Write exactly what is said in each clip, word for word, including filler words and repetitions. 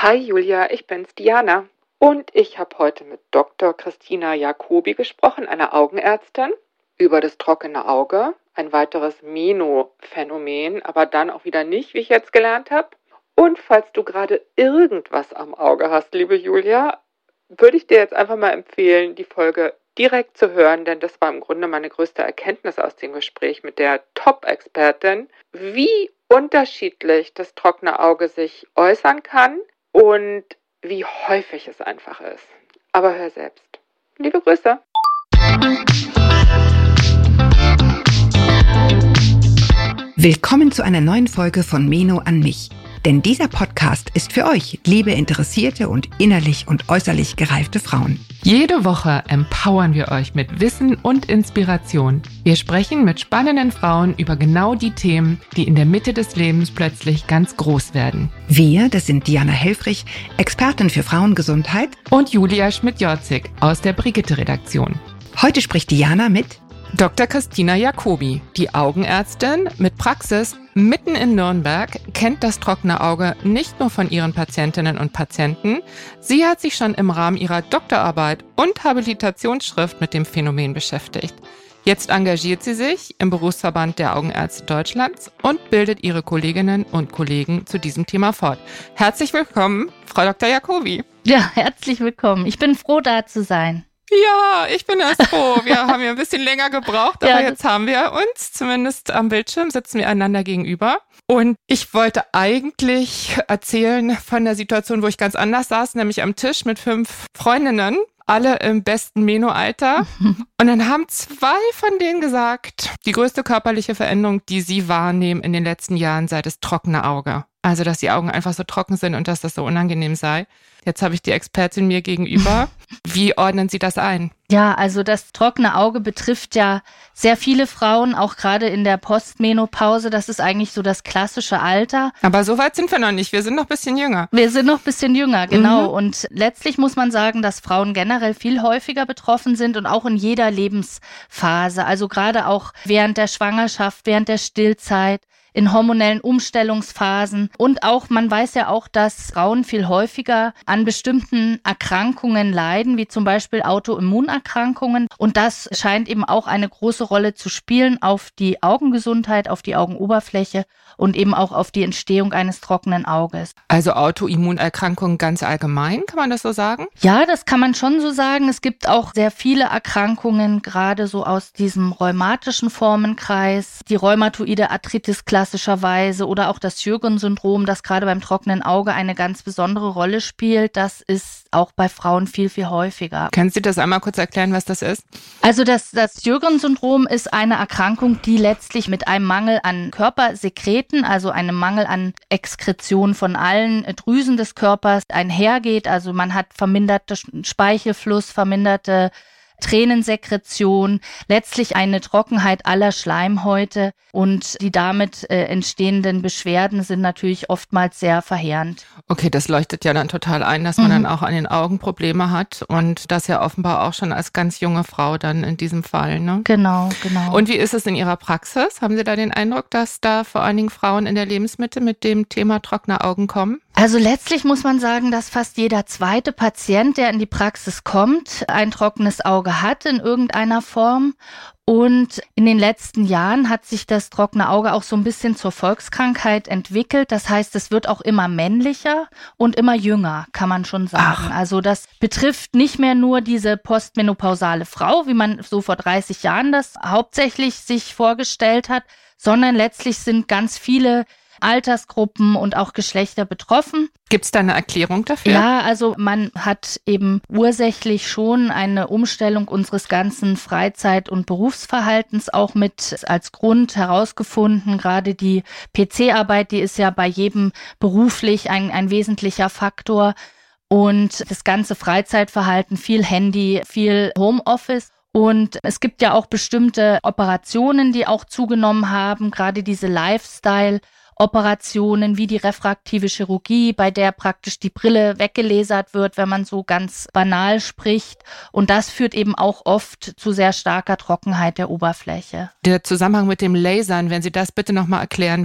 Hi Julia, ich bin's, Diana. Und ich habe heute mit Doktor Christina Jacobi gesprochen, einer Augenärztin, über das trockene Auge, ein weiteres Meno-Phänomen, aber dann auch wieder nicht, wie ich jetzt gelernt habe. Und falls du gerade irgendwas am Auge hast, liebe Julia, würde ich dir jetzt einfach mal empfehlen, die Folge direkt zu hören, denn das war im Grunde meine größte Erkenntnis aus dem Gespräch mit der Top-Expertin, wie unterschiedlich das trockene Auge sich äußern kann und wie häufig es einfach ist. Aber hör selbst. Liebe Grüße. Willkommen zu einer neuen Folge von Meno an mich. Denn dieser Podcast ist für euch, liebe interessierte und innerlich und äußerlich gereifte Frauen. Jede Woche empowern wir euch mit Wissen und Inspiration. Wir sprechen mit spannenden Frauen über genau die Themen, die in der Mitte des Lebens plötzlich ganz groß werden. Wir, das sind Diana Helfrich, Expertin für Frauengesundheit, und Julia Schmidt-Jorzig aus der Brigitte-Redaktion. Heute spricht Diana mit Doktor Christina Jacobi, die Augenärztin mit Praxis mitten in Nürnberg, kennt das trockene Auge nicht nur von ihren Patientinnen und Patienten. Sie hat sich schon im Rahmen ihrer Doktorarbeit und Habilitationsschrift mit dem Phänomen beschäftigt. Jetzt engagiert sie sich im Berufsverband der Augenärzte Deutschlands und bildet ihre Kolleginnen und Kollegen zu diesem Thema fort. Herzlich willkommen, Frau Doktor Jacobi. Ja, herzlich willkommen. Ich bin froh, da zu sein. Ja, ich bin erst froh. Wir haben ja ein bisschen länger gebraucht, aber ja, jetzt haben wir uns, zumindest am Bildschirm, sitzen wir einander gegenüber. Und ich wollte eigentlich erzählen von der Situation, wo ich ganz anders saß, nämlich am Tisch mit fünf Freundinnen, alle im besten Meno-Alter. Und dann haben zwei von denen gesagt, die größte körperliche Veränderung, die sie wahrnehmen in den letzten Jahren, sei das trockene Auge. Also, dass die Augen einfach so trocken sind und dass das so unangenehm sei. Jetzt habe ich die Expertin mir gegenüber. Wie ordnen Sie das ein? Ja, also das trockene Auge betrifft ja sehr viele Frauen, auch gerade in der Postmenopause. Das ist eigentlich so das klassische Alter. Aber so weit sind wir noch nicht. Wir sind noch ein bisschen jünger. Wir sind noch ein bisschen jünger, genau. Mhm. Und letztlich muss man sagen, dass Frauen generell viel häufiger betroffen sind und auch in jeder Lebensphase. Also gerade auch während der Schwangerschaft, während der Stillzeit, in hormonellen Umstellungsphasen. Und auch, man weiß ja auch, dass Frauen viel häufiger an bestimmten Erkrankungen leiden, wie zum Beispiel Autoimmunerkrankungen. Und das scheint eben auch eine große Rolle zu spielen auf die Augengesundheit, auf die Augenoberfläche und eben auch auf die Entstehung eines trockenen Auges. Also Autoimmunerkrankungen ganz allgemein, kann man das so sagen? Ja, das kann man schon so sagen. Es gibt auch sehr viele Erkrankungen, gerade so aus diesem rheumatischen Formenkreis, die rheumatoide Arthritis klassischerweise oder auch das Sjögren-Syndrom, das gerade beim trockenen Auge eine ganz besondere Rolle spielt. Das ist auch bei Frauen viel, viel häufiger. Können Sie das einmal kurz erklären, was das ist? Also das, das Sjögren-Syndrom ist eine Erkrankung, die letztlich mit einem Mangel an Körpersekreten, also einem Mangel an Exkretion von allen Drüsen des Körpers einhergeht. Also man hat verminderte Speichelfluss, verminderte Tränensekretion, letztlich eine Trockenheit aller Schleimhäute und die damit äh, entstehenden Beschwerden sind natürlich oftmals sehr verheerend. Okay, das leuchtet ja dann total ein, dass man mhm. dann auch an den Augen Probleme hat und das ja offenbar auch schon als ganz junge Frau dann in diesem Fall, ne? Genau, genau. Und wie ist es in Ihrer Praxis? Haben Sie da den Eindruck, dass da vor allen Dingen Frauen in der Lebensmitte mit dem Thema trockene Augen kommen? Also letztlich muss man sagen, dass fast jeder zweite Patient, der in die Praxis kommt, ein trockenes Auge hat in irgendeiner Form. Und in den letzten Jahren hat sich das trockene Auge auch so ein bisschen zur Volkskrankheit entwickelt. Das heißt, es wird auch immer männlicher und immer jünger, kann man schon sagen. Ach. Also das betrifft nicht mehr nur diese postmenopausale Frau, wie man so vor dreißig Jahren das hauptsächlich sich vorgestellt hat, sondern letztlich sind ganz viele Altersgruppen und auch Geschlechter betroffen. Gibt es da eine Erklärung dafür? Ja, also man hat eben ursächlich schon eine Umstellung unseres ganzen Freizeit- und Berufsverhaltens auch mit als Grund herausgefunden. Gerade die P C-Arbeit, die ist ja bei jedem beruflich ein, ein wesentlicher Faktor. Und das ganze Freizeitverhalten, viel Handy, viel Homeoffice. Und es gibt ja auch bestimmte Operationen, die auch zugenommen haben, gerade diese Lifestyle- Operationen wie die refraktive Chirurgie, bei der praktisch die Brille weggelasert wird, wenn man so ganz banal spricht. Und das führt eben auch oft zu sehr starker Trockenheit der Oberfläche. Der Zusammenhang mit dem Lasern, wenn Sie das bitte nochmal erklären würden.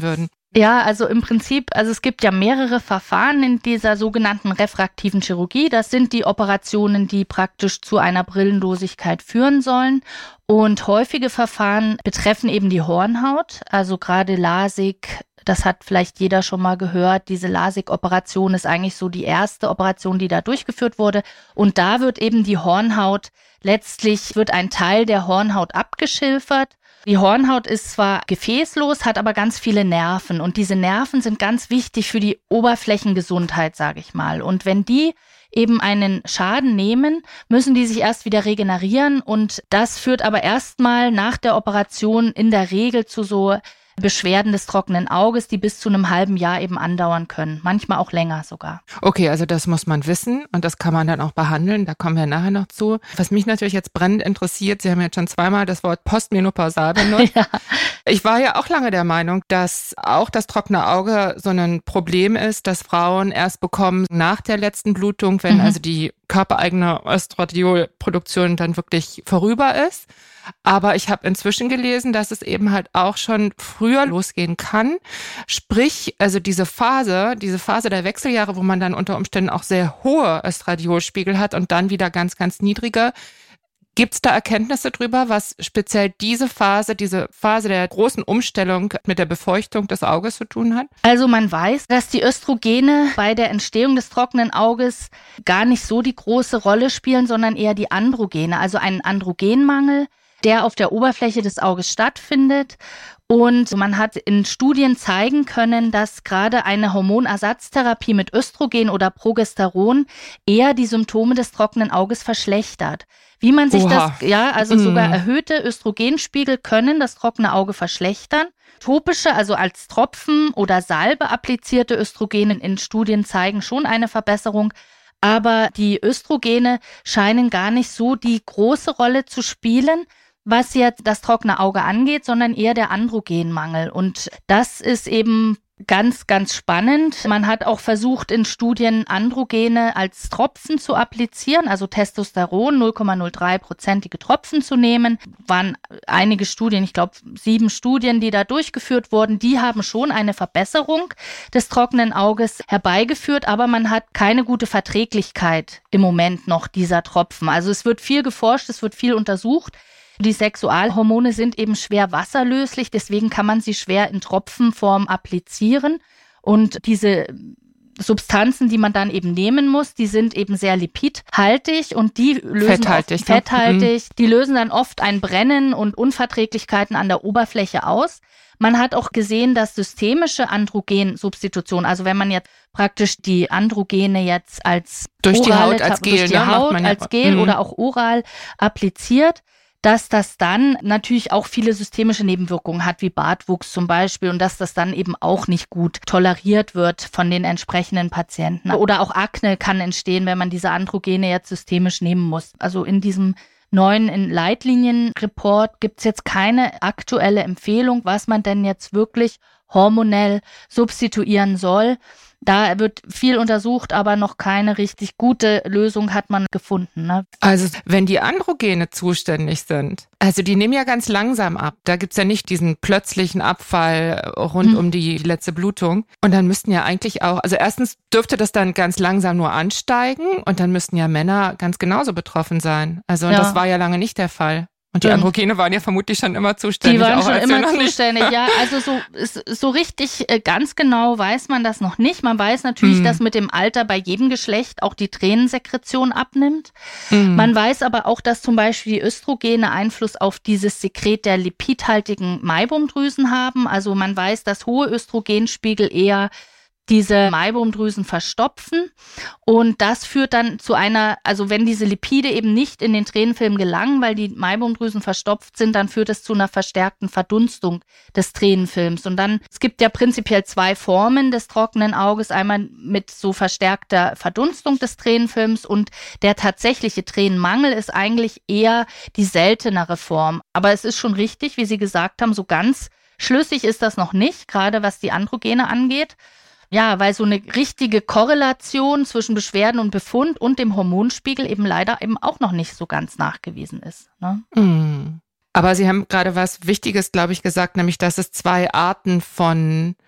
Ja, also im Prinzip, also es gibt ja mehrere Verfahren in dieser sogenannten refraktiven Chirurgie. Das sind die Operationen, die praktisch zu einer Brillenlosigkeit führen sollen. Und häufige Verfahren betreffen eben die Hornhaut, also gerade LASIK. Das hat vielleicht jeder schon mal gehört. Diese LASIK-Operation ist eigentlich so die erste Operation, die da durchgeführt wurde. Und da wird eben die Hornhaut, letztlich wird ein Teil der Hornhaut abgeschilfert. Die Hornhaut ist zwar gefäßlos, hat aber ganz viele Nerven. Und diese Nerven sind ganz wichtig für die Oberflächengesundheit, sage ich mal. Und wenn die eben einen Schaden nehmen, müssen die sich erst wieder regenerieren. Und das führt aber erstmal nach der Operation in der Regel zu so Beschwerden des trockenen Auges, die bis zu einem halben Jahr eben andauern können, manchmal auch länger sogar. Okay, also das muss man wissen und das kann man dann auch behandeln, da kommen wir nachher noch zu. Was mich natürlich jetzt brennend interessiert, Sie haben jetzt schon zweimal das Wort postmenopausal benutzt. Ja. Ich war ja auch lange der Meinung, dass auch das trockene Auge so ein Problem ist, dass Frauen erst bekommen nach der letzten Blutung, wenn mhm. also die körpereigene Östradiolproduktion dann wirklich vorüber ist. Aber ich habe inzwischen gelesen, dass es eben halt auch schon früher losgehen kann. Sprich, also diese Phase, diese Phase der Wechseljahre, wo man dann unter Umständen auch sehr hohe Östradiolspiegel hat und dann wieder ganz, ganz niedrige. Gibt es da Erkenntnisse drüber, was speziell diese Phase, diese Phase der großen Umstellung mit der Befeuchtung des Auges zu tun hat? Also man weiß, dass die Östrogene bei der Entstehung des trockenen Auges gar nicht so die große Rolle spielen, sondern eher die Androgene, also einen Androgenmangel, der auf der Oberfläche des Auges stattfindet. Und man hat in Studien zeigen können, dass gerade eine Hormonersatztherapie mit Östrogen oder Progesteron eher die Symptome des trockenen Auges verschlechtert. Wie man sich Oha. das, ja, also mm. sogar erhöhte Östrogenspiegel können das trockene Auge verschlechtern. Topische, also als Tropfen oder Salbe applizierte Östrogene in Studien zeigen schon eine Verbesserung. Aber die Östrogene scheinen gar nicht so die große Rolle zu spielen, was jetzt das trockene Auge angeht, sondern eher der Androgenmangel. Und das ist eben ganz, ganz spannend. Man hat auch versucht, in Studien Androgene als Tropfen zu applizieren, also Testosteron, null Komma null drei prozentige Tropfen zu nehmen. Waren einige Studien, ich glaube sieben Studien, die da durchgeführt wurden, die haben schon eine Verbesserung des trockenen Auges herbeigeführt, aber man hat keine gute Verträglichkeit im Moment noch dieser Tropfen. Also es wird viel geforscht, es wird viel untersucht. Die Sexualhormone sind eben schwer wasserlöslich, deswegen kann man sie schwer in Tropfenform applizieren. Und diese Substanzen, die man dann eben nehmen muss, die sind eben sehr lipidhaltig und die lösen fetthaltig, oft, fetthaltig. Mhm. Die lösen dann oft ein Brennen und Unverträglichkeiten an der Oberfläche aus. Man hat auch gesehen, dass systemische Androgensubstitution, also wenn man jetzt praktisch die Androgene jetzt als durch die orale, Haut als Gel, durch die ne, Haut macht man ja, als Gel mh. oder auch oral appliziert, dass das dann natürlich auch viele systemische Nebenwirkungen hat, wie Bartwuchs zum Beispiel, und dass das dann eben auch nicht gut toleriert wird von den entsprechenden Patienten. Oder auch Akne kann entstehen, wenn man diese Androgene jetzt systemisch nehmen muss. Also in diesem neuen Leitlinien-Report gibt es jetzt keine aktuelle Empfehlung, was man denn jetzt wirklich hormonell substituieren soll. Da wird viel untersucht, aber noch keine richtig gute Lösung hat man gefunden. Ne? Also wenn die Androgene zuständig sind, also die nehmen ja ganz langsam ab. Da gibt's ja nicht diesen plötzlichen Abfall rund hm. um die letzte Blutung. Und dann müssten ja eigentlich auch, also erstens dürfte das dann ganz langsam nur ansteigen und dann müssten ja Männer ganz genauso betroffen sein. Also und ja. das war ja lange nicht der Fall. Und die Androgene waren ja vermutlich schon immer zuständig. Die waren auch schon als immer noch zuständig, nicht. ja. Also so, so richtig ganz genau weiß man das noch nicht. Man weiß natürlich, mm. dass mit dem Alter bei jedem Geschlecht auch die Tränensekretion abnimmt. Mm. Man weiß aber auch, dass zum Beispiel die Östrogene Einfluss auf dieses Sekret der lipidhaltigen Meibumdrüsen haben. Also man weiß, dass hohe Östrogenspiegel eher diese Meibumdrüsen verstopfen und das führt dann zu einer, also wenn diese Lipide eben nicht in den Tränenfilm gelangen, weil die Meibumdrüsen verstopft sind, dann führt es zu einer verstärkten Verdunstung des Tränenfilms. Und dann, es gibt ja prinzipiell zwei Formen des trockenen Auges, einmal mit so verstärkter Verdunstung des Tränenfilms und der tatsächliche Tränenmangel ist eigentlich eher die seltenere Form. Aber es ist schon richtig, wie Sie gesagt haben, so ganz schlüssig ist das noch nicht, gerade was die Androgene angeht. Ja, weil so eine richtige Korrelation zwischen Beschwerden und Befund und dem Hormonspiegel eben leider eben auch noch nicht so ganz nachgewiesen ist. Ne? Mm. Aber Sie haben gerade was Wichtiges, glaube ich, gesagt, nämlich, dass es zwei Arten von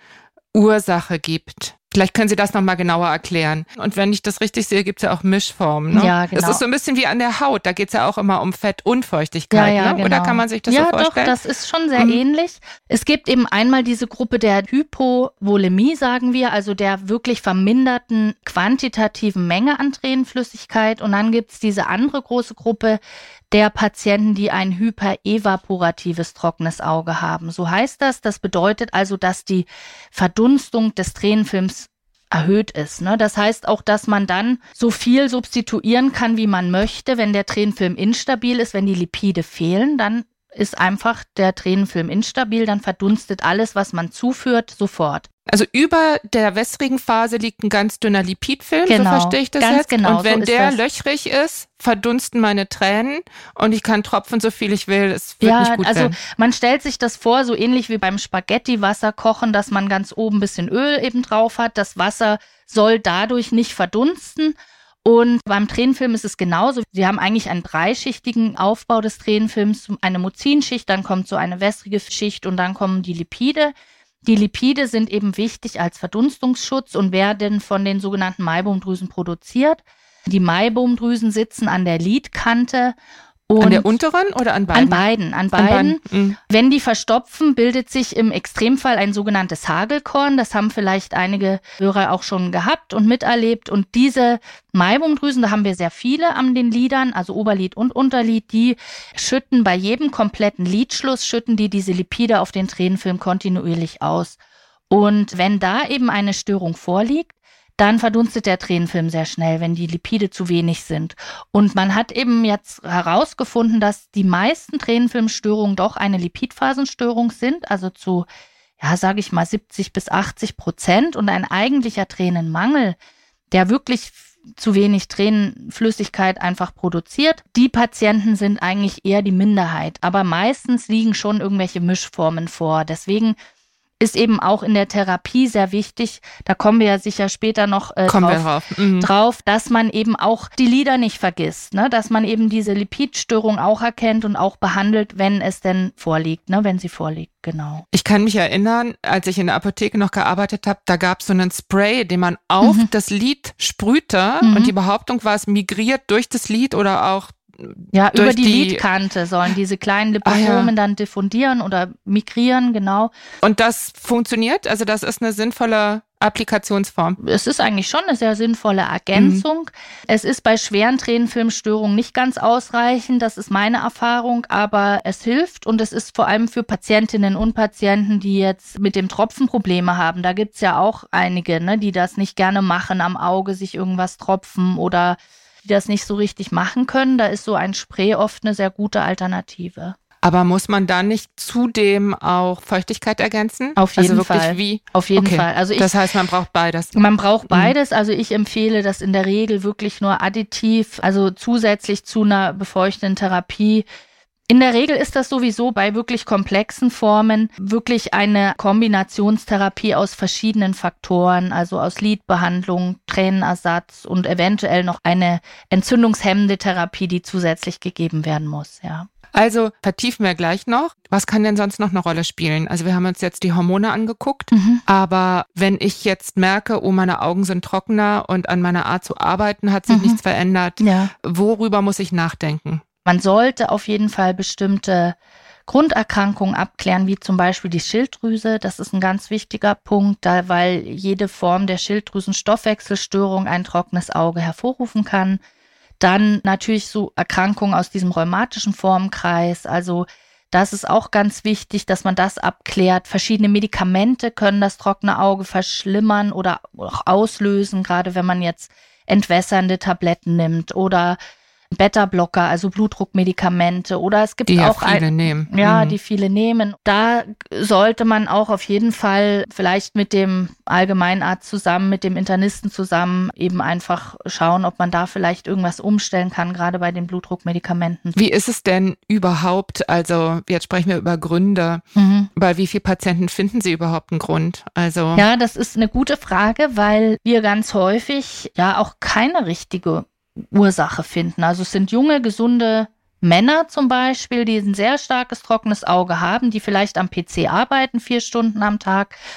Ursache gibt. Vielleicht können Sie das nochmal genauer erklären. Und wenn ich das richtig sehe, gibt es ja auch Mischformen. Ne? Ja, genau. Das ist so ein bisschen wie an der Haut. Da geht es ja auch immer um Fett und Feuchtigkeit. Ja, ja, ne? genau. Oder kann man sich das ja, so vorstellen? Ja, doch, das ist schon sehr mhm. ähnlich. Es gibt eben einmal diese Gruppe der Hypovolämie, sagen wir, also der wirklich verminderten quantitativen Menge an Tränenflüssigkeit. Und dann gibt es diese andere große Gruppe der Patienten, die ein hyperevaporatives trockenes Auge haben. So heißt das. Das bedeutet also, dass die Verdunstung des Tränenfilms erhöht ist. Ne? Das heißt auch, dass man dann so viel substituieren kann, wie man möchte. Wenn der Tränenfilm instabil ist, wenn die Lipide fehlen, dann ist einfach der Tränenfilm instabil, dann verdunstet alles, was man zuführt, sofort. Also über der wässrigen Phase liegt ein ganz dünner Lipidfilm, genau, so verstehe ich das ganz jetzt. Genau, und wenn so der das. löchrig ist, verdunsten meine Tränen und ich kann tropfen, so viel ich will. Es wird ja, nicht gut also werden. Man stellt sich das vor, so ähnlich wie beim Spaghetti-Wasser kochen, dass man ganz oben ein bisschen Öl eben drauf hat. Das Wasser soll dadurch nicht verdunsten. Und beim Tränenfilm ist es genauso. Sie haben eigentlich einen dreischichtigen Aufbau des Tränenfilms. Eine Mucinschicht, dann kommt so eine wässrige Schicht und dann kommen die Lipide. Die Lipide sind eben wichtig als Verdunstungsschutz und werden von den sogenannten Maibomdrüsen produziert. Die Maibomdrüsen sitzen an der Lidkante. Und an der unteren oder an beiden? An beiden, an beiden. An beiden. Mhm. Wenn die verstopfen, bildet sich im Extremfall ein sogenanntes Hagelkorn. Das haben vielleicht einige Hörer auch schon gehabt und miterlebt. Und diese Maibomdrüsen, da haben wir sehr viele an den Lidern, also Oberlid und Unterlid, die schütten bei jedem kompletten Lidschluss, schütten die diese Lipide auf den Tränenfilm kontinuierlich aus. Und wenn da eben eine Störung vorliegt, dann verdunstet der Tränenfilm sehr schnell, wenn die Lipide zu wenig sind. Und man hat eben jetzt herausgefunden, dass die meisten Tränenfilmstörungen doch eine Lipidphasenstörung sind, also zu, ja, sage ich mal, siebzig bis achtzig Prozent. Und ein eigentlicher Tränenmangel, der wirklich zu wenig Tränenflüssigkeit einfach produziert. Die Patienten sind eigentlich eher die Minderheit, aber meistens liegen schon irgendwelche Mischformen vor. Deswegen ist eben auch in der Therapie sehr wichtig, da kommen wir ja sicher später noch äh, kommen drauf, wir drauf. Mhm. drauf, dass man eben auch die Lider nicht vergisst, ne? Dass man eben diese Lipidstörung auch erkennt und auch behandelt, wenn es denn vorliegt, ne? Wenn sie vorliegt, genau. Ich kann mich erinnern, als ich in der Apotheke noch gearbeitet habe, da gab es so einen Spray, den man auf mhm. das Lid sprühte mhm. und die Behauptung war, es migriert durch das Lid oder auch Ja, durch über die, die Lidkante sollen diese kleinen Liposomen ah, ja. dann diffundieren oder migrieren, genau. Und das funktioniert? Also das ist eine sinnvolle Applikationsform? Es ist eigentlich schon eine sehr sinnvolle Ergänzung. Mhm. Es ist bei schweren Tränenfilmstörungen nicht ganz ausreichend, das ist meine Erfahrung, aber es hilft und es ist vor allem für Patientinnen und Patienten, die jetzt mit dem Tropfen Probleme haben. Da gibt's ja auch einige, ne, die das nicht gerne machen, am Auge sich irgendwas tropfen oder die das nicht so richtig machen können. Da ist so ein Spray oft eine sehr gute Alternative. Aber muss man dann nicht zudem auch Feuchtigkeit ergänzen? Auf jeden also wirklich Fall. Wie? Auf jeden okay. Fall. Also ich, das heißt, man braucht beides. Man braucht beides. Also ich empfehle das in der Regel wirklich nur additiv, also zusätzlich zu einer befeuchtenden Therapie. In der Regel ist das sowieso bei wirklich komplexen Formen wirklich eine Kombinationstherapie aus verschiedenen Faktoren, also aus Lidbehandlung, Tränenersatz und eventuell noch eine entzündungshemmende Therapie, die zusätzlich gegeben werden muss, ja. Also vertiefen wir gleich noch. Was kann denn sonst noch eine Rolle spielen? Also wir haben uns jetzt die Hormone angeguckt, mhm. aber wenn ich jetzt merke, oh, meine Augen sind trockener und an meiner Art zu arbeiten hat sich mhm. nichts verändert, ja. worüber muss ich nachdenken? Man sollte auf jeden Fall bestimmte Grunderkrankungen abklären, wie zum Beispiel die Schilddrüse. Das ist ein ganz wichtiger Punkt, da, weil jede Form der Schilddrüsenstoffwechselstörung ein trockenes Auge hervorrufen kann. Dann natürlich so Erkrankungen aus diesem rheumatischen Formenkreis. Also das ist auch ganz wichtig, dass man das abklärt. Verschiedene Medikamente können das trockene Auge verschlimmern oder auch auslösen, gerade wenn man jetzt entwässernde Tabletten nimmt oder Beta-Blocker, also Blutdruckmedikamente oder es gibt die auch ja viele ein, nehmen. Ja, mhm. die viele nehmen. Da sollte man auch auf jeden Fall vielleicht mit dem Allgemeinarzt zusammen, mit dem Internisten zusammen eben einfach schauen, ob man da vielleicht irgendwas umstellen kann, gerade bei den Blutdruckmedikamenten. Wie ist es denn überhaupt, also jetzt sprechen wir über Gründe, mhm. bei wie vielen Patienten finden Sie überhaupt einen Grund? Also ja, das ist eine gute Frage, weil wir ganz häufig ja auch keine richtige Ursache finden. Also es sind junge, gesunde Männer zum Beispiel, die ein sehr starkes trockenes Auge haben, die vielleicht am P C arbeiten, vier Stunden am Tag,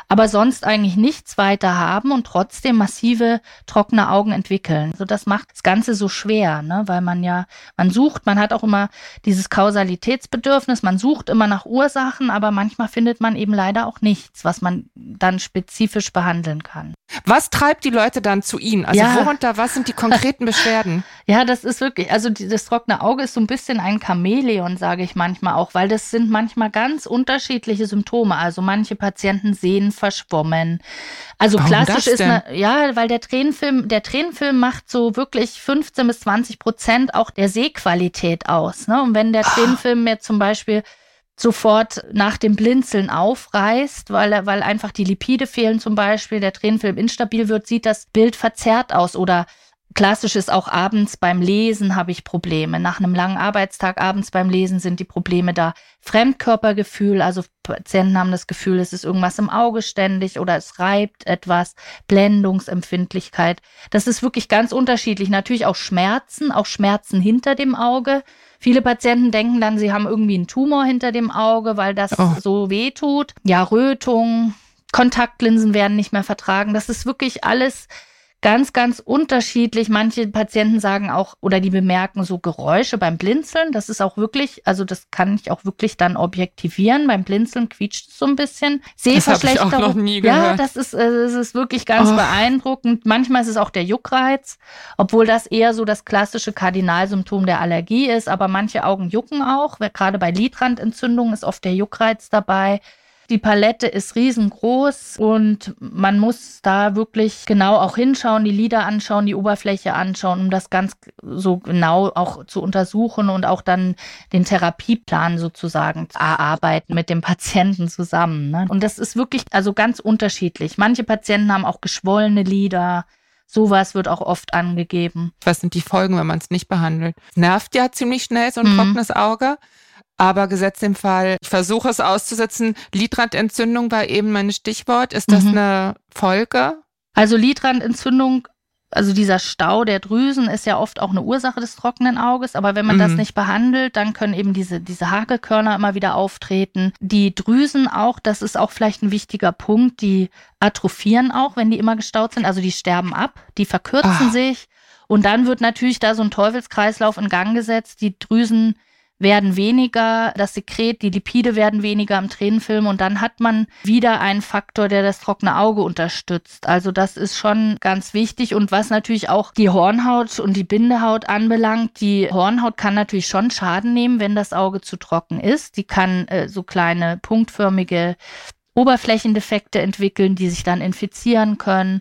aber sonst eigentlich nichts weiter haben und trotzdem massive trockene Augen entwickeln. Also das macht das Ganze so schwer, ne? Weil man ja, man sucht, man hat auch immer dieses Kausalitätsbedürfnis, man sucht immer nach Ursachen, aber manchmal findet man eben leider auch nichts, was man dann spezifisch behandeln kann. Was treibt die Leute dann zu Ihnen? Also ja. worunter, was sind die konkreten Beschwerden? Ja, das ist wirklich, also das trockene Auge ist so ein bisschen ein Chamäleon, sage ich manchmal auch, weil das sind manchmal ganz unterschiedliche Symptome. Also manche Patienten sehen verschwommen. Also Warum klassisch das ist, denn? eine, ja, weil der Tränenfilm, der Tränenfilm macht so wirklich fünfzehn bis zwanzig Prozent auch der Sehqualität aus. Ne? Und wenn der Tränenfilm mir zum Beispiel sofort nach dem Blinzeln aufreißt, weil er, weil einfach die Lipide fehlen zum Beispiel, der Tränenfilm instabil wird, sieht das Bild verzerrt aus. Oder klassisch ist auch abends beim Lesen habe ich Probleme. Nach einem langen Arbeitstag abends beim Lesen sind die Probleme da. Fremdkörpergefühl, also Patienten haben das Gefühl, es ist irgendwas im Auge ständig oder es reibt etwas, Blendungsempfindlichkeit. Das ist wirklich ganz unterschiedlich. Natürlich auch Schmerzen, auch Schmerzen hinter dem Auge. Viele Patienten denken dann, sie haben irgendwie einen Tumor hinter dem Auge, weil das oh. so weh tut. Ja, Rötung, Kontaktlinsen werden nicht mehr vertragen. Das ist wirklich alles ganz, ganz unterschiedlich. Manche Patienten sagen auch oder die bemerken so Geräusche beim Blinzeln. Das ist auch wirklich, also das kann ich auch wirklich dann objektivieren. Beim Blinzeln quietscht es so ein bisschen. Sehverschlechterung. Das habe ich auch noch nie gehört. Ja, das ist, das ist wirklich ganz oh. beeindruckend. Manchmal ist es auch der Juckreiz, obwohl das eher so das klassische Kardinalsymptom der Allergie ist. Aber manche Augen jucken auch. Gerade bei Lidrandentzündungen ist oft der Juckreiz dabei. Die Palette ist riesengroß und man muss da wirklich genau auch hinschauen, die Lider anschauen, die Oberfläche anschauen, um das ganz so genau auch zu untersuchen und auch dann den Therapieplan sozusagen zu erarbeiten mit dem Patienten zusammen. Ne? Und das ist wirklich also ganz unterschiedlich. Manche Patienten haben auch geschwollene Lider. Sowas wird auch oft angegeben. Was sind die Folgen, wenn man es nicht behandelt? Nervt ja ziemlich schnell so ein mhm. trockenes Auge. Aber gesetzt im Fall, ich versuche es auszusetzen, Lidrandentzündung war eben mein Stichwort. Ist das mhm. eine Folge? Also Lidrandentzündung, also dieser Stau der Drüsen ist ja oft auch eine Ursache des trockenen Auges. Aber wenn man mhm. das nicht behandelt, dann können eben diese, diese Hagelkörner immer wieder auftreten. Die Drüsen auch, das ist auch vielleicht ein wichtiger Punkt, die atrophieren auch, wenn die immer gestaut sind. Also die sterben ab, die verkürzen ah. sich. Und dann wird natürlich da so ein Teufelskreislauf in Gang gesetzt. Die Drüsen werden weniger, das Sekret, die Lipide werden weniger im Tränenfilm und dann hat man wieder einen Faktor, der das trockene Auge unterstützt. Also das ist schon ganz wichtig und was natürlich auch die Hornhaut und die Bindehaut anbelangt, die Hornhaut kann natürlich schon Schaden nehmen, wenn das Auge zu trocken ist. Die kann äh, so kleine punktförmige Oberflächendefekte entwickeln, die sich dann infizieren können.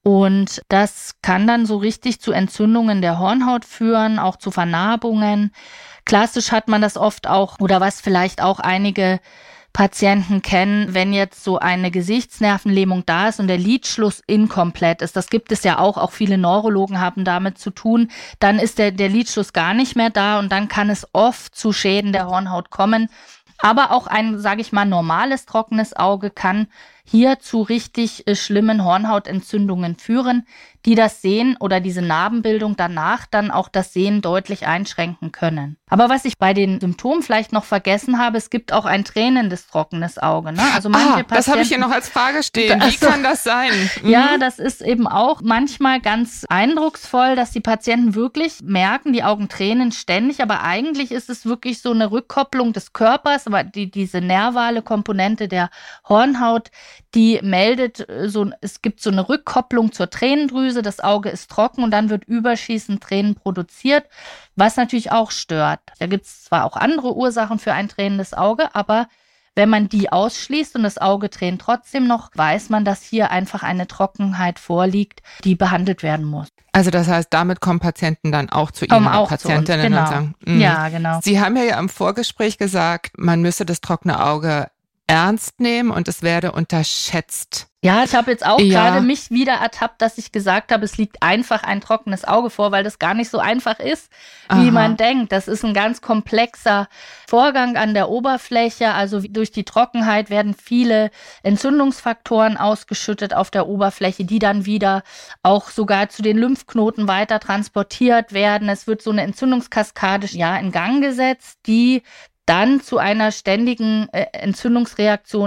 Und das kann dann so richtig zu Entzündungen der Hornhaut führen, auch zu Vernarbungen. Klassisch hat man das oft auch, oder was vielleicht auch einige Patienten kennen, wenn jetzt so eine Gesichtsnervenlähmung da ist und der Lidschluss inkomplett ist, das gibt es ja auch, auch viele Neurologen haben damit zu tun, dann ist der, der Lidschluss gar nicht mehr da und dann kann es oft zu Schäden der Hornhaut kommen. Aber auch ein, sage ich mal, normales trockenes Auge kann hier zu richtig äh, schlimmen Hornhautentzündungen führen, die das Sehen oder diese Narbenbildung danach dann auch das Sehen deutlich einschränken können. Aber was ich bei den Symptomen vielleicht noch vergessen habe, es gibt auch ein tränendes trockenes Auge. Ne? Also manche ah, Patienten, das habe ich hier noch als Frage stehen. Wie also, kann das sein? Mhm. Ja, das ist eben auch manchmal ganz eindrucksvoll, dass die Patienten wirklich merken, die Augen tränen ständig, aber eigentlich ist es wirklich so eine Rückkopplung des Körpers, aber die, diese nervale Komponente der Hornhaut, die meldet so, es gibt so eine Rückkopplung zur Tränendrüse, das Auge ist trocken und dann wird überschießend Tränen produziert, was natürlich auch stört. Da gibt es zwar auch andere Ursachen für ein tränendes Auge, aber wenn man die ausschließt und das Auge tränt trotzdem noch, weiß man, dass hier einfach eine Trockenheit vorliegt, die behandelt werden muss. Also das heißt, damit kommen Patienten dann auch zu Ihnen, auch Patientinnen zu uns, genau. und sagen, mh. Ja, genau. Sie haben ja im Vorgespräch gesagt, man müsse das trockene Auge ernst nehmen und es werde unterschätzt. Ja, ich habe jetzt auch ja. gerade mich wieder ertappt, dass ich gesagt habe, es liegt einfach ein trockenes Auge vor, weil das gar nicht so einfach ist, wie Aha. man denkt. Das ist ein ganz komplexer Vorgang an der Oberfläche. Also durch die Trockenheit werden viele Entzündungsfaktoren ausgeschüttet auf der Oberfläche, die dann wieder auch sogar zu den Lymphknoten weiter transportiert werden. Es wird so eine Entzündungskaskade ja in Gang gesetzt, die dann zu einer ständigen äh, Entzündungsreaktion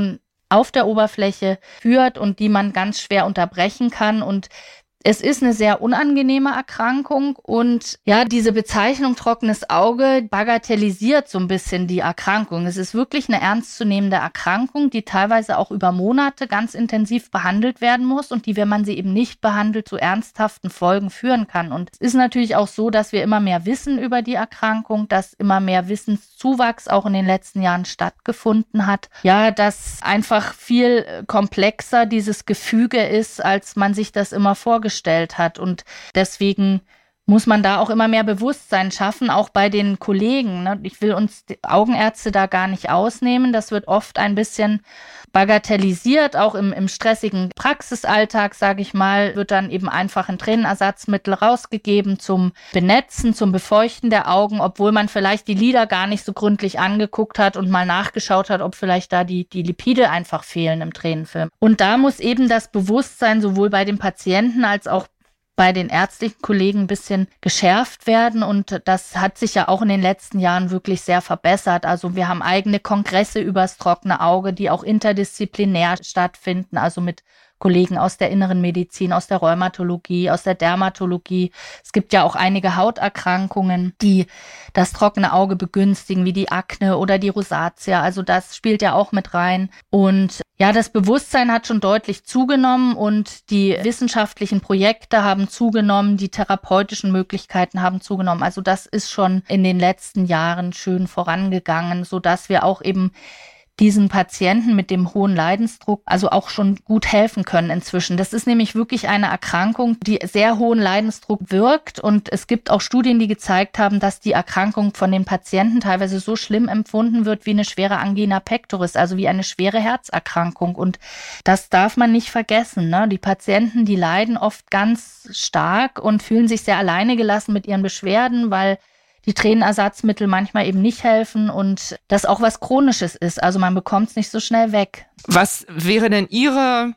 auf der Oberfläche führt und die man ganz schwer unterbrechen kann. Und es ist eine sehr unangenehme Erkrankung und ja, diese Bezeichnung trockenes Auge bagatellisiert so ein bisschen die Erkrankung. Es ist wirklich eine ernstzunehmende Erkrankung, die teilweise auch über Monate ganz intensiv behandelt werden muss und die, wenn man sie eben nicht behandelt, zu ernsthaften Folgen führen kann. Und es ist natürlich auch so, dass wir immer mehr wissen über die Erkrankung, dass immer mehr Wissenszuwachs auch in den letzten Jahren stattgefunden hat. Ja, dass einfach viel komplexer dieses Gefüge ist, als man sich das immer vorgestellt hat. Und deswegen muss man da auch immer mehr Bewusstsein schaffen, auch bei den Kollegen. Ne? Ich will uns die Augenärzte da gar nicht ausnehmen. Das wird oft ein bisschen bagatellisiert, auch im, im stressigen Praxisalltag, sage ich mal, wird dann eben einfach ein Tränenersatzmittel rausgegeben zum Benetzen, zum Befeuchten der Augen, obwohl man vielleicht die Lider gar nicht so gründlich angeguckt hat und mal nachgeschaut hat, ob vielleicht da die, die Lipide einfach fehlen im Tränenfilm. Und da muss eben das Bewusstsein sowohl bei den Patienten als auch bei den ärztlichen Kollegen ein bisschen geschärft werden und das hat sich ja auch in den letzten Jahren wirklich sehr verbessert. Also wir haben eigene Kongresse übers trockene Auge, die auch interdisziplinär stattfinden, also mit Kollegen aus der inneren Medizin, aus der Rheumatologie, aus der Dermatologie. Es gibt ja auch einige Hauterkrankungen, die das trockene Auge begünstigen, wie die Akne oder die Rosatia. Also das spielt ja auch mit rein. Und ja, das Bewusstsein hat schon deutlich zugenommen und die wissenschaftlichen Projekte haben zugenommen, die therapeutischen Möglichkeiten haben zugenommen. Also das ist schon in den letzten Jahren schön vorangegangen, sodass wir auch eben diesen Patienten mit dem hohen Leidensdruck also auch schon gut helfen können inzwischen. Das ist nämlich wirklich eine Erkrankung, die sehr hohen Leidensdruck wirkt und es gibt auch Studien, die gezeigt haben, dass die Erkrankung von den Patienten teilweise so schlimm empfunden wird wie eine schwere Angina pectoris, also wie eine schwere Herzerkrankung und das darf man nicht vergessen, ne? Die Patienten, die leiden oft ganz stark und fühlen sich sehr alleine gelassen mit ihren Beschwerden, weil die Tränenersatzmittel manchmal eben nicht helfen und das auch was Chronisches ist. Also man bekommt es nicht so schnell weg. Was wäre denn Ihre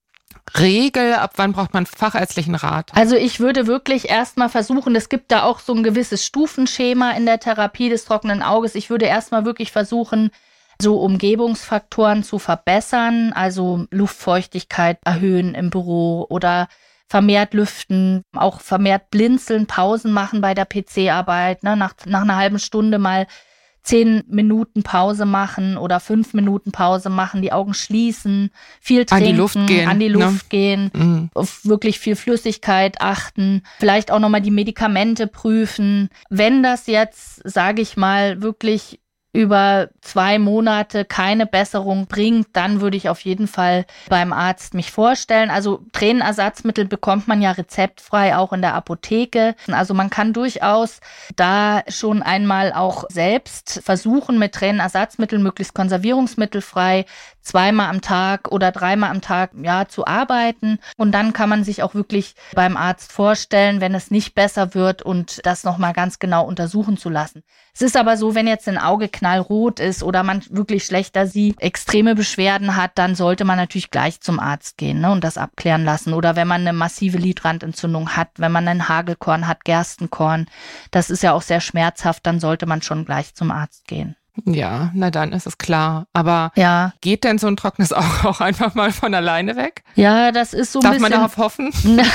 Regel? Ab wann braucht man fachärztlichen Rat? Also ich würde wirklich erstmal versuchen, es gibt da auch so ein gewisses Stufenschema in der Therapie des trockenen Auges. Ich würde erstmal wirklich versuchen, so Umgebungsfaktoren zu verbessern, also Luftfeuchtigkeit erhöhen im Büro oder vermehrt lüften, auch vermehrt blinzeln, Pausen machen bei der P C-Arbeit, ne? nach, nach einer halben Stunde mal zehn Minuten Pause machen oder fünf Minuten Pause machen, die Augen schließen, viel trinken, an die Luft gehen, an die Luft ne? gehen, mhm. auf wirklich viel Flüssigkeit achten, vielleicht auch nochmal die Medikamente prüfen. Wenn das jetzt, sage ich mal, wirklich über zwei Monate keine Besserung bringt, dann würde ich auf jeden Fall beim Arzt mich vorstellen. Also Tränenersatzmittel bekommt man ja rezeptfrei auch in der Apotheke. Also man kann durchaus da schon einmal auch selbst versuchen, mit Tränenersatzmitteln, möglichst konservierungsmittelfrei, zweimal am Tag oder dreimal am Tag ja zu arbeiten. Und dann kann man sich auch wirklich beim Arzt vorstellen, wenn es nicht besser wird und das nochmal ganz genau untersuchen zu lassen. Es ist aber so, wenn jetzt ein Auge knallrot ist oder man wirklich schlechter sieht, extreme Beschwerden hat, dann sollte man natürlich gleich zum Arzt gehen, ne, und das abklären lassen. Oder wenn man eine massive Lidrandentzündung hat, wenn man einen Hagelkorn hat, Gerstenkorn, das ist ja auch sehr schmerzhaft, dann sollte man schon gleich zum Arzt gehen. Ja, na dann ist es klar. Aber ja. Geht denn so ein trockenes Auge auch einfach mal von alleine weg? Ja, das ist so ein Darf bisschen... Darf man darauf hoffen?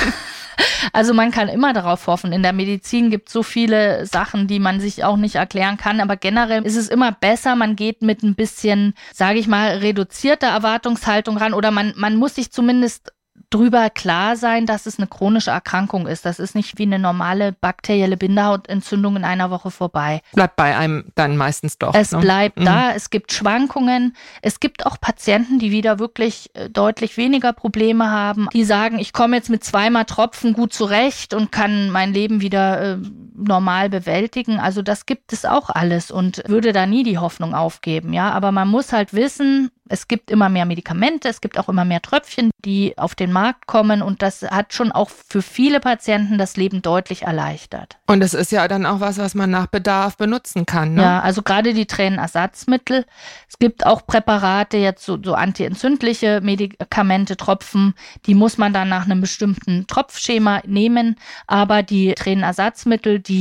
Also man kann immer darauf hoffen. In der Medizin gibt es so viele Sachen, die man sich auch nicht erklären kann. Aber generell ist es immer besser, man geht mit ein bisschen, sage ich mal, reduzierter Erwartungshaltung ran. Oder man, man muss sich zumindest drüber klar sein, dass es eine chronische Erkrankung ist. Das ist nicht wie eine normale bakterielle Bindehautentzündung in einer Woche vorbei. Bleibt bei einem dann meistens doch. Es ne? bleibt mhm. da, es gibt Schwankungen. Es gibt auch Patienten, die wieder wirklich deutlich weniger Probleme haben, die sagen, ich komme jetzt mit zweimal Tropfen gut zurecht und kann mein Leben wieder äh, normal bewältigen. Also das gibt es auch alles und würde da nie die Hoffnung aufgeben. Ja, aber man muss halt wissen, es gibt immer mehr Medikamente, es gibt auch immer mehr Tröpfchen, die auf den Markt kommen und das hat schon auch für viele Patienten das Leben deutlich erleichtert. Und es ist ja dann auch was, was man nach Bedarf benutzen kann, ne? Ja, also gerade die Tränenersatzmittel. Es gibt auch Präparate, jetzt so, so antientzündliche Medikamente, Tropfen, die muss man dann nach einem bestimmten Tropfschema nehmen, aber die Tränenersatzmittel, die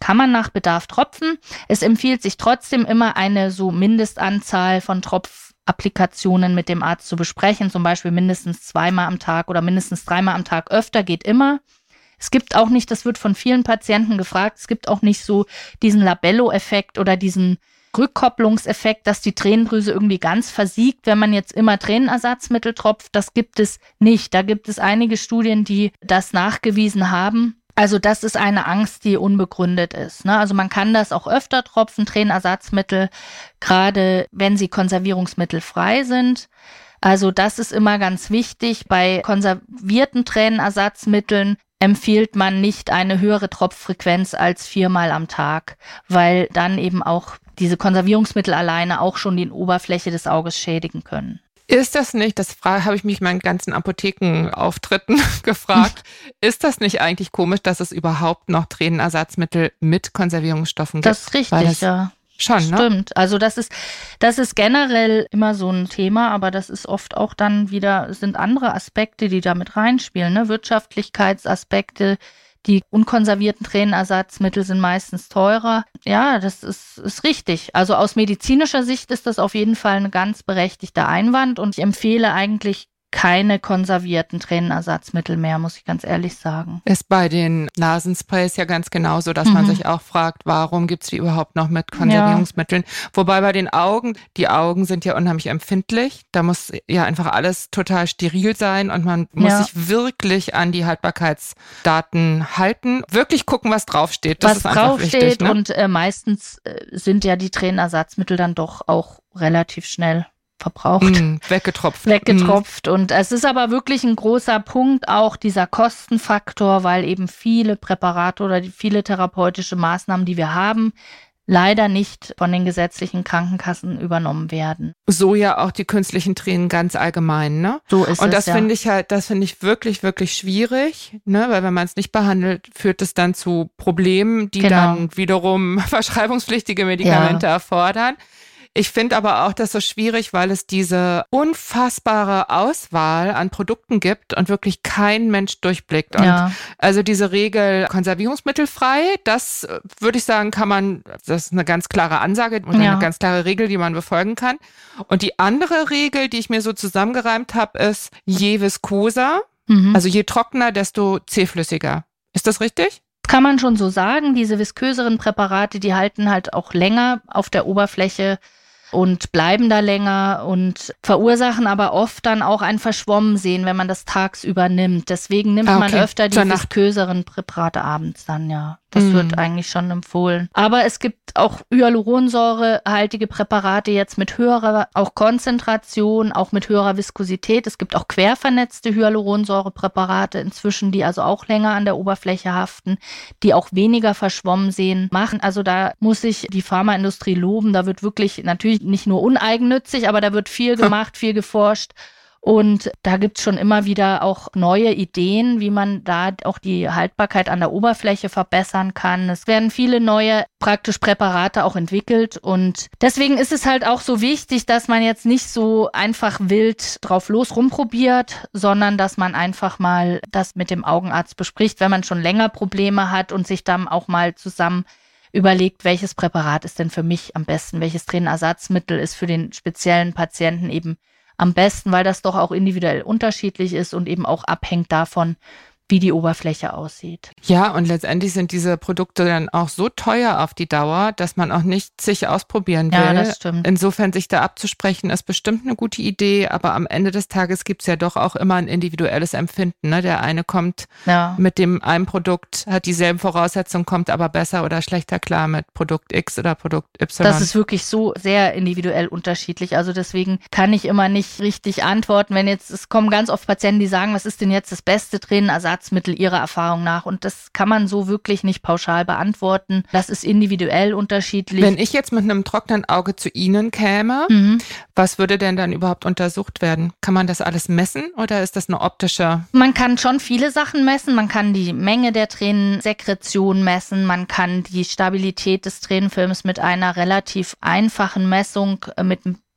kann man nach Bedarf tropfen. Es empfiehlt sich trotzdem immer eine so Mindestanzahl von Tropfapplikationen mit dem Arzt zu besprechen, zum Beispiel mindestens zweimal am Tag oder mindestens dreimal am Tag. Öfter geht immer. Es gibt auch nicht, das wird von vielen Patienten gefragt, es gibt auch nicht so diesen Labello-Effekt oder diesen Rückkopplungseffekt, dass die Tränendrüse irgendwie ganz versiegt, wenn man jetzt immer Tränenersatzmittel tropft. Das gibt es nicht. Da gibt es einige Studien, die das nachgewiesen haben. Also das ist eine Angst, die unbegründet ist. Ne? Also man kann das auch öfter tropfen, Tränenersatzmittel, gerade wenn sie konservierungsmittelfrei sind. Also das ist immer ganz wichtig. Bei konservierten Tränenersatzmitteln empfiehlt man nicht eine höhere Tropffrequenz als viermal am Tag, weil dann eben auch diese Konservierungsmittel alleine auch schon die Oberfläche des Auges schädigen können. Ist das nicht, das habe ich mich in meinen ganzen Apothekenauftritten gefragt, ist das nicht eigentlich komisch, dass es überhaupt noch Tränenersatzmittel mit Konservierungsstoffen gibt? Das ist richtig, das ja. Schon, ne? Stimmt. Also das ist, das ist generell immer so ein Thema, aber das ist oft auch dann wieder, es sind andere Aspekte, die da mit reinspielen, ne? Wirtschaftlichkeitsaspekte. Die unkonservierten Tränenersatzmittel sind meistens teurer. Ja, das ist, ist richtig. Also aus medizinischer Sicht ist das auf jeden Fall ein ganz berechtigter Einwand und ich empfehle eigentlich keine konservierten Tränenersatzmittel mehr, muss ich ganz ehrlich sagen. Ist bei den Nasensprays ja ganz genauso, dass mhm. man sich auch fragt, warum gibt's die überhaupt noch mit Konservierungsmitteln? Ja. Wobei bei den Augen, die Augen sind ja unheimlich empfindlich. Da muss ja einfach alles total steril sein und man muss ja. sich wirklich an die Haltbarkeitsdaten halten. Wirklich gucken, was draufsteht. Das was ist einfach draufsteht wichtig, ne? Und äh, meistens äh, sind ja die Tränenersatzmittel dann doch auch relativ schnell verbraucht. Mm, weggetropft. Weggetropft. Mm. Und es ist aber wirklich ein großer Punkt, auch dieser Kostenfaktor, weil eben viele Präparate oder die viele therapeutische Maßnahmen, die wir haben, leider nicht von den gesetzlichen Krankenkassen übernommen werden. So ja auch die künstlichen Tränen ganz allgemein, ne? So ist es, Und das ja. finde ich halt, das finde ich wirklich, wirklich schwierig, ne? Weil wenn man es nicht behandelt, führt es dann zu Problemen, die genau. dann wiederum verschreibungspflichtige Medikamente ja. erfordern. Ich finde aber auch das so schwierig, weil es diese unfassbare Auswahl an Produkten gibt und wirklich kein Mensch durchblickt. Und ja. also diese Regel konservierungsmittelfrei, das würde ich sagen, kann man, das ist eine ganz klare Ansage und ja. eine ganz klare Regel, die man befolgen kann. Und die andere Regel, die ich mir so zusammengereimt habe, ist je viskoser, mhm. also je trockener, desto zähflüssiger. Ist das richtig? Kann man schon so sagen. Diese visköseren Präparate, die halten halt auch länger auf der Oberfläche und bleiben da länger und verursachen aber oft dann auch ein Verschwommensein, wenn man das tagsüber nimmt. Deswegen nimmt okay. man öfter die visköseren Präparate abends dann, ja. Das mm. wird eigentlich schon empfohlen. Aber es gibt auch hyaluronsäurehaltige Präparate jetzt mit höherer auch Konzentration, auch mit höherer Viskosität. Es gibt auch quervernetzte Hyaluronsäurepräparate inzwischen, die also auch länger an der Oberfläche haften, die auch weniger Verschwommensehen machen. Also da muss ich die Pharmaindustrie loben. Da wird wirklich natürlich nicht nur uneigennützig, aber da wird viel gemacht, viel geforscht. Und da gibt's schon immer wieder auch neue Ideen, wie man da auch die Haltbarkeit an der Oberfläche verbessern kann. Es werden viele neue praktisch Präparate auch entwickelt und deswegen ist es halt auch so wichtig, dass man jetzt nicht so einfach wild drauf los rumprobiert, sondern dass man einfach mal das mit dem Augenarzt bespricht, wenn man schon länger Probleme hat und sich dann auch mal zusammen überlegt, welches Präparat ist denn für mich am besten, welches Tränenersatzmittel ist für den speziellen Patienten eben am besten, weil das doch auch individuell unterschiedlich ist und eben auch abhängt davon, wie die Oberfläche aussieht. Ja, und letztendlich sind diese Produkte dann auch so teuer auf die Dauer, dass man auch nicht sich ausprobieren will. Ja, das stimmt. Insofern sich da abzusprechen, ist bestimmt eine gute Idee, aber am Ende des Tages gibt's ja doch auch immer ein individuelles Empfinden. Ne? Der eine kommt ja. mit dem einen Produkt, hat dieselben Voraussetzungen, kommt aber besser oder schlechter klar mit Produkt X oder Produkt Y. Das ist wirklich so sehr individuell unterschiedlich. Also deswegen kann ich immer nicht richtig antworten, wenn jetzt, es kommen ganz oft Patienten, die sagen, was ist denn jetzt das beste Tränenersatz ihrer Erfahrung nach. Und das kann man so wirklich nicht pauschal beantworten. Das ist individuell unterschiedlich. Wenn ich jetzt mit einem trockenen Auge zu Ihnen käme, mhm. was würde denn dann überhaupt untersucht werden? Kann man das alles messen oder ist das eine optische? Man kann schon viele Sachen messen. Man kann die Menge der Tränensekretion messen. Man kann die Stabilität des Tränenfilms mit einer relativ einfachen Messung mit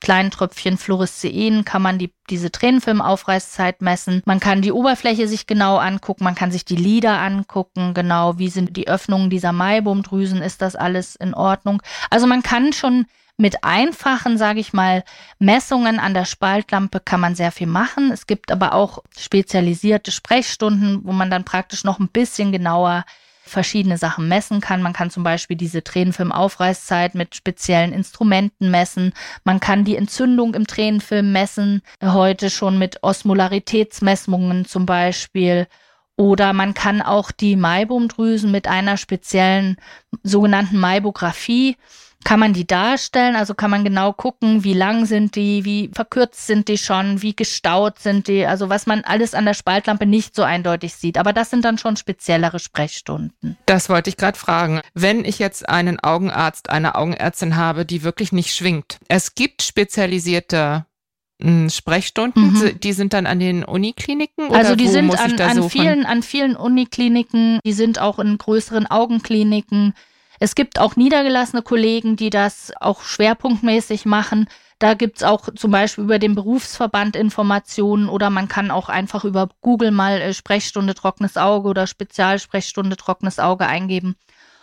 kleinen Tröpfchen Fluorescein kann man die, diese Tränenfilmaufreißzeit messen. Man kann die Oberfläche sich genau angucken, man kann sich die Lider angucken, genau, wie sind die Öffnungen dieser Maibomdrüsen, ist das alles in Ordnung? Also man kann schon mit einfachen, sage ich mal, Messungen an der Spaltlampe kann man sehr viel machen. Es gibt aber auch spezialisierte Sprechstunden, wo man dann praktisch noch ein bisschen genauer verschiedene Sachen messen kann. Man kann zum Beispiel diese Tränenfilmaufreißzeit mit speziellen Instrumenten messen. Man kann die Entzündung im Tränenfilm messen, heute schon mit Osmolaritätsmessungen zum Beispiel. Oder man kann auch die Maibomdrüsen mit einer speziellen sogenannten Maibographie, kann man die darstellen, also kann man genau gucken, wie lang sind die, wie verkürzt sind die schon, wie gestaut sind die, also was man alles an der Spaltlampe nicht so eindeutig sieht. Aber das sind dann schon speziellere Sprechstunden. Das wollte ich gerade fragen. Wenn ich jetzt einen Augenarzt, eine Augenärztin habe, die wirklich nicht schwingt, es gibt spezialisierte Sprechstunden, mhm. die sind dann an den Unikliniken? Oder also die wo sind muss ich an, da an, suchen? vielen, an vielen Unikliniken, die sind auch in größeren Augenkliniken. Es gibt auch niedergelassene Kollegen, die das auch schwerpunktmäßig machen. Da gibt's auch zum Beispiel über den Berufsverband Informationen oder man kann auch einfach über Google mal Sprechstunde trockenes Auge oder Spezialsprechstunde trockenes Auge eingeben.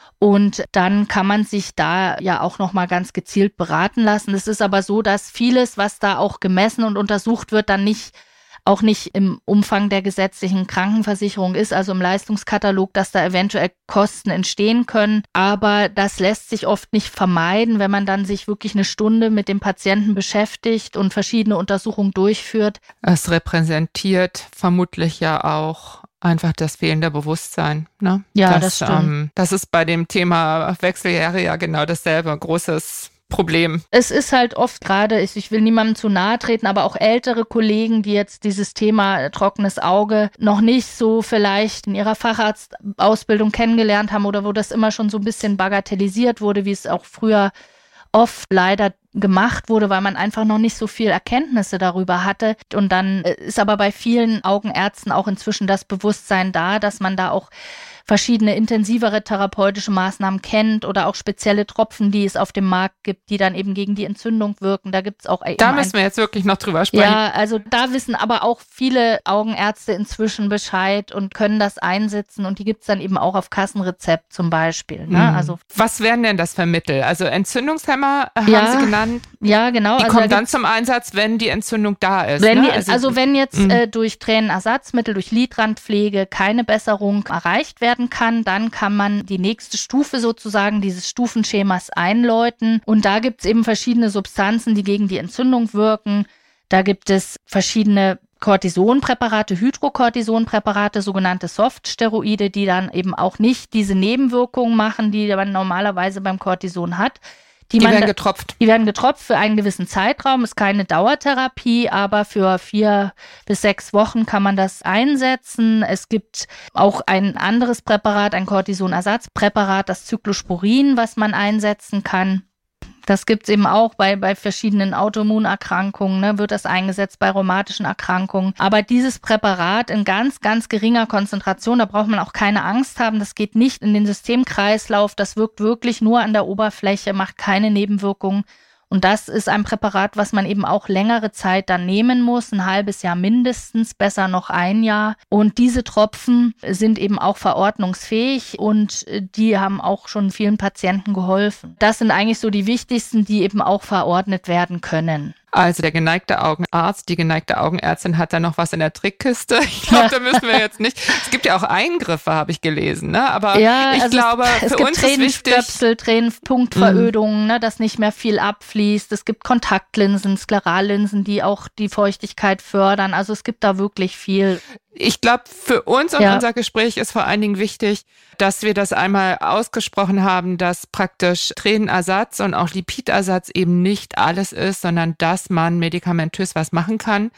Und dann kann man sich da ja auch nochmal ganz gezielt beraten lassen. Es ist aber so, dass vieles, was da auch gemessen und untersucht wird, dann nicht auch nicht im Umfang der gesetzlichen Krankenversicherung ist, also im Leistungskatalog, dass da eventuell Kosten entstehen können. Aber das lässt sich oft nicht vermeiden, wenn man dann sich wirklich eine Stunde mit dem Patienten beschäftigt und verschiedene Untersuchungen durchführt. Es repräsentiert vermutlich ja auch einfach das fehlende Bewusstsein. Ne? Ja, das, das stimmt. Ähm, das ist bei dem Thema Wechseljahre ja genau dasselbe. Großes Problem. Es ist halt oft gerade, ich will niemandem zu nahe treten, aber auch ältere Kollegen, die jetzt dieses Thema trockenes Auge noch nicht so vielleicht in ihrer Facharztausbildung kennengelernt haben oder wo das immer schon so ein bisschen bagatellisiert wurde, wie es auch früher oft leider gemacht wurde, weil man einfach noch nicht so viel Erkenntnisse darüber hatte. Und dann ist aber bei vielen Augenärzten auch inzwischen das Bewusstsein da, dass man da auch verschiedene intensivere therapeutische Maßnahmen kennt oder auch spezielle Tropfen, die es auf dem Markt gibt, die dann eben gegen die Entzündung wirken. Da gibt's auch eben Da müssen wir jetzt wirklich noch drüber sprechen. Ja, also da wissen aber auch viele Augenärzte inzwischen Bescheid und können das einsetzen und die gibt's dann eben auch auf Kassenrezept zum Beispiel. Ne? Mhm. Also was wären denn das für Mittel? Also Entzündungshemmer haben ja, Sie genannt. Ja, genau. Die also kommen da dann zum Einsatz, wenn die Entzündung da ist. Wenn ne? die, also, also wenn jetzt äh, durch Tränenersatzmittel, durch Lidrandpflege keine Besserung erreicht werden kann, dann kann man die nächste Stufe sozusagen dieses Stufenschemas einläuten. Und da gibt es eben verschiedene Substanzen, die gegen die Entzündung wirken. Da gibt es verschiedene Cortisonpräparate, Hydrocortisonpräparate, sogenannte Softsteroide, die dann eben auch nicht diese Nebenwirkungen machen, die man normalerweise beim Cortison hat. Die, die man, werden getropft. Die werden getropft für einen gewissen Zeitraum, ist keine Dauertherapie, aber für vier bis sechs Wochen kann man das einsetzen. Es gibt auch ein anderes Präparat, ein Cortisonersatzpräparat, das Cyclosporin, was man einsetzen kann. Das gibt's eben auch bei, bei verschiedenen Autoimmunerkrankungen, ne, wird das eingesetzt bei rheumatischen Erkrankungen. Aber dieses Präparat in ganz, ganz geringer Konzentration, da braucht man auch keine Angst haben, das geht nicht in den Systemkreislauf, das wirkt wirklich nur an der Oberfläche, macht keine Nebenwirkungen. Und das ist ein Präparat, was man eben auch längere Zeit dann nehmen muss, ein halbes Jahr mindestens, besser noch ein Jahr. Und diese Tropfen sind eben auch verordnungsfähig und die haben auch schon vielen Patienten geholfen. Das sind eigentlich so die wichtigsten, die eben auch verordnet werden können. Also der geneigte Augenarzt, die geneigte Augenärztin hat da noch was in der Trickkiste. Ich glaube, da müssen wir jetzt nicht. Es gibt ja auch Eingriffe, habe ich gelesen, ne? Aber ja, ich also glaube, es, es für gibt uns ist wichtig, Tränenstöpsel, Tränenpunktverödungen, ne, dass nicht mehr viel abfließt. Es gibt Kontaktlinsen, Sklerallinsen, die auch die Feuchtigkeit fördern. Also es gibt da wirklich viel. Ich glaube, für uns und ja. unser Gespräch ist vor allen Dingen wichtig, dass wir das einmal ausgesprochen haben, dass praktisch Tränenersatz und auch Lipidersatz eben nicht alles ist, sondern dass man medikamentös was machen kann.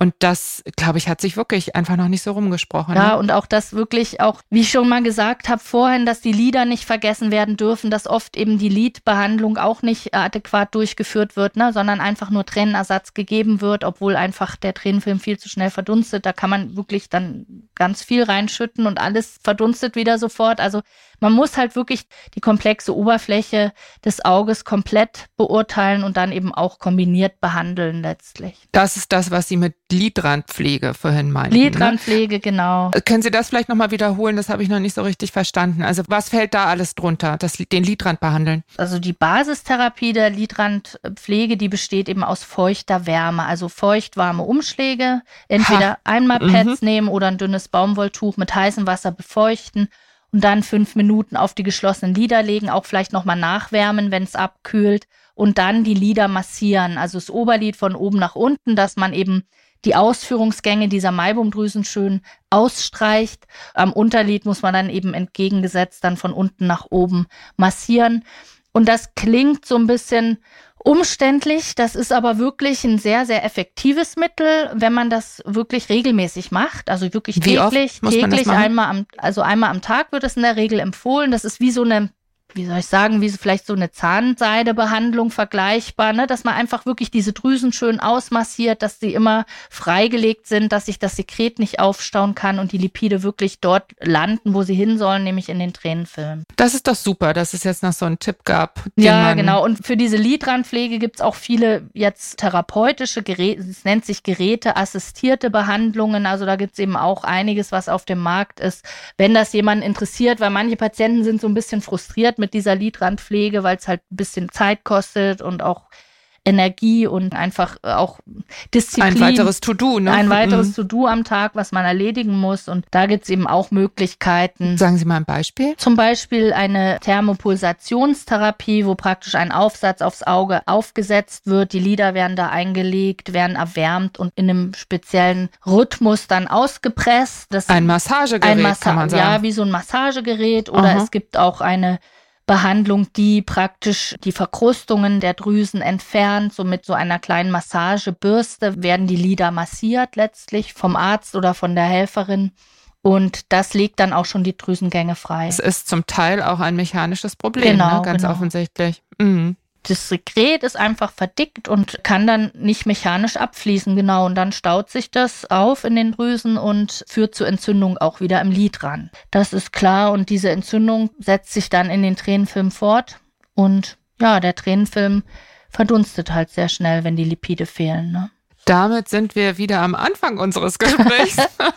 Und das, glaube ich, hat sich wirklich einfach noch nicht so rumgesprochen. Ja, ne? und auch das wirklich auch, wie ich schon mal gesagt habe vorhin, dass die Lider nicht vergessen werden dürfen, dass oft eben die Lidbehandlung auch nicht adäquat durchgeführt wird, ne, sondern einfach nur Tränenersatz gegeben wird, obwohl einfach der Tränenfilm viel zu schnell verdunstet. Da kann man wirklich dann ganz viel reinschütten und alles verdunstet wieder sofort. Also man muss halt wirklich die komplexe Oberfläche des Auges komplett beurteilen und dann eben auch kombiniert behandeln letztlich. Das ist das, was Sie mit Lidrandpflege vorhin meinten. Lidrandpflege, ne? Genau. Können Sie das vielleicht nochmal wiederholen? Das habe ich noch nicht so richtig verstanden. Also was fällt da alles drunter, das, den Lidrand behandeln? Also die Basistherapie der Lidrandpflege, die besteht eben aus feuchter Wärme, also feucht-warme Umschläge. Entweder ha. einmal Pads mhm. nehmen oder ein dünnes Baumwolltuch mit heißem Wasser befeuchten. Und dann fünf Minuten auf die geschlossenen Lider legen, auch vielleicht nochmal nachwärmen, wenn es abkühlt. Und dann die Lider massieren, also das Oberlid von oben nach unten, dass man eben die Ausführungsgänge dieser Maibomdrüsen schön ausstreicht. Am Unterlid muss man dann eben entgegengesetzt dann von unten nach oben massieren. Und das klingt so ein bisschen umständlich, das ist aber wirklich ein sehr, sehr effektives Mittel, wenn man das wirklich regelmäßig macht, also wirklich wie täglich, oft muss man täglich das machen? einmal am, also einmal am Tag wird es in der Regel empfohlen. Das ist wie so eine, wie soll ich sagen, wie so vielleicht so eine Zahnseidebehandlung vergleichbar, ne? Dass man einfach wirklich diese Drüsen schön ausmassiert, dass sie immer freigelegt sind, dass sich das Sekret nicht aufstauen kann und die Lipide wirklich dort landen, wo sie hin sollen, nämlich in den Tränenfilm. Das ist doch super, dass es jetzt noch so einen Tipp gab. Den Ja, man genau. Und für diese Lidrandpflege gibt es auch viele jetzt therapeutische Geräte, es nennt sich geräteassistierte Behandlungen. Also da gibt es eben auch einiges, was auf dem Markt ist, wenn das jemanden interessiert, weil manche Patienten sind so ein bisschen frustriert mit dieser Lidrandpflege, weil es halt ein bisschen Zeit kostet und auch Energie und einfach auch Disziplin. Ein weiteres To-Do, ne? Ein weiteres mhm. To-Do am Tag, was man erledigen muss. Und da gibt es eben auch Möglichkeiten. Sagen Sie mal ein Beispiel. Zum Beispiel eine Thermopulsationstherapie, wo praktisch ein Aufsatz aufs Auge aufgesetzt wird. Die Lider werden da eingelegt, werden erwärmt und in einem speziellen Rhythmus dann ausgepresst. Das ein Massagegerät, ein Massa- kann man sagen. Ja, wie so ein Massagegerät. Oder Aha. es gibt auch eine Behandlung, die praktisch die Verkrustungen der Drüsen entfernt. So mit so einer kleinen Massagebürste werden die Lider massiert letztlich vom Arzt oder von der Helferin. Und das legt dann auch schon die Drüsengänge frei. Es ist zum Teil auch ein mechanisches Problem, genau, ne? Ganz genau. offensichtlich. Mhm. Das Sekret ist einfach verdickt und kann dann nicht mechanisch abfließen, genau. Und dann staut sich das auf in den Drüsen und führt zur Entzündung auch wieder im Lidrand. Das ist klar und diese Entzündung setzt sich dann in den Tränenfilm fort. Und ja, der Tränenfilm verdunstet halt sehr schnell, wenn die Lipide fehlen, ne? Damit sind wir wieder am Anfang unseres Gesprächs.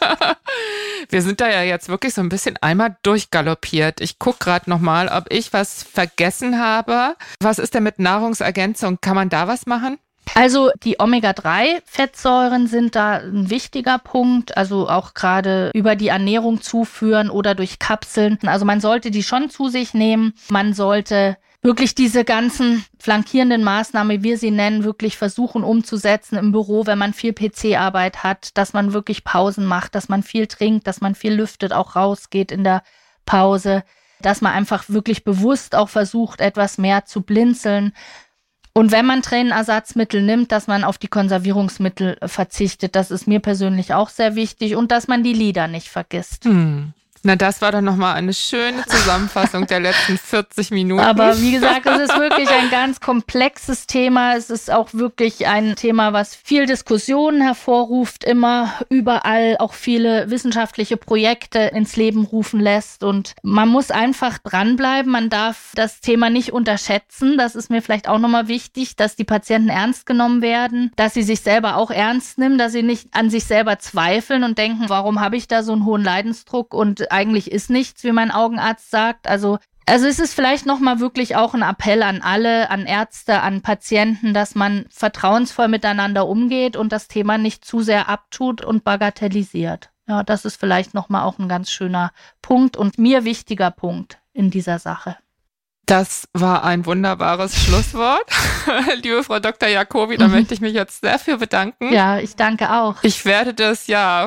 Wir sind da ja jetzt wirklich so ein bisschen einmal durchgaloppiert. Ich gucke gerade nochmal, ob ich was vergessen habe. Was ist denn mit Nahrungsergänzung? Kann man da was machen? Also die Omega drei Fettsäuren sind da ein wichtiger Punkt, also auch gerade über die Ernährung zuführen oder durch Kapseln. Also man sollte die schon zu sich nehmen. Man sollte wirklich diese ganzen flankierenden Maßnahmen, wie wir sie nennen, wirklich versuchen umzusetzen im Büro, wenn man viel P C-Arbeit hat, dass man wirklich Pausen macht, dass man viel trinkt, dass man viel lüftet, auch rausgeht in der Pause, dass man einfach wirklich bewusst auch versucht, etwas mehr zu blinzeln. Und wenn man Tränenersatzmittel nimmt, dass man auf die Konservierungsmittel verzichtet, das ist mir persönlich auch sehr wichtig und dass man die Lider nicht vergisst. Hm. Na, das war doch nochmal eine schöne Zusammenfassung der letzten vierzig Minuten. Aber wie gesagt, es ist wirklich ein ganz komplexes Thema. Es ist auch wirklich ein Thema, was viel Diskussionen hervorruft, immer überall auch viele wissenschaftliche Projekte ins Leben rufen lässt. Und man muss einfach dranbleiben. Man darf das Thema nicht unterschätzen. Das ist mir vielleicht auch nochmal wichtig, dass die Patienten ernst genommen werden, dass sie sich selber auch ernst nehmen, dass sie nicht an sich selber zweifeln und denken, warum habe ich da so einen hohen Leidensdruck und eigentlich ist nichts, wie mein Augenarzt sagt. Also, also es ist vielleicht nochmal wirklich auch ein Appell an alle, an Ärzte, an Patienten, dass man vertrauensvoll miteinander umgeht und das Thema nicht zu sehr abtut und bagatellisiert. Ja, das ist vielleicht nochmal auch ein ganz schöner Punkt und mir wichtiger Punkt in dieser Sache. Das war ein wunderbares Schlusswort. Liebe Frau Doktor Jacobi, da mhm. möchte ich mich jetzt sehr für bedanken. Ja, ich danke auch. Ich werde das ja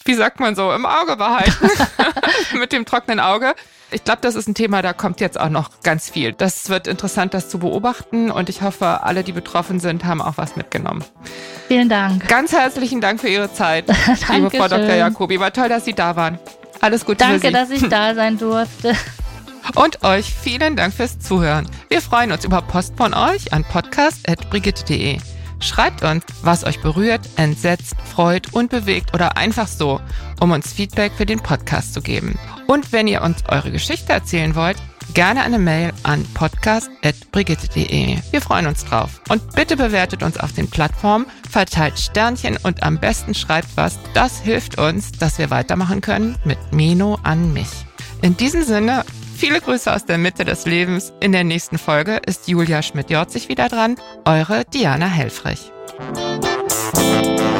wie sagt man so, im Auge behalten mit dem trockenen Auge. Ich glaube, das ist ein Thema, da kommt jetzt auch noch ganz viel. Das wird interessant, das zu beobachten und ich hoffe, alle, die betroffen sind, haben auch was mitgenommen. Vielen Dank. Ganz herzlichen Dank für Ihre Zeit, liebe Frau Doktor Jacobi. War toll, dass Sie da waren. Alles Gute Danke, für Sie. Danke, dass ich da sein durfte. Und euch vielen Dank fürs Zuhören. Wir freuen uns über Post von euch an podcast at brigitte punkt de. Schreibt uns, was euch berührt, entsetzt, freut und bewegt oder einfach so, um uns Feedback für den Podcast zu geben. Und wenn ihr uns eure Geschichte erzählen wollt, gerne eine Mail an podcast at brigitte punkt de. Wir freuen uns drauf. Und bitte bewertet uns auf den Plattformen, verteilt Sternchen und am besten schreibt was. Das hilft uns, dass wir weitermachen können mit Meno an mich. In diesem Sinne, viele Grüße aus der Mitte des Lebens. In der nächsten Folge ist Julia Schmidt-Jorzig wieder dran. Eure Diana Helfrich.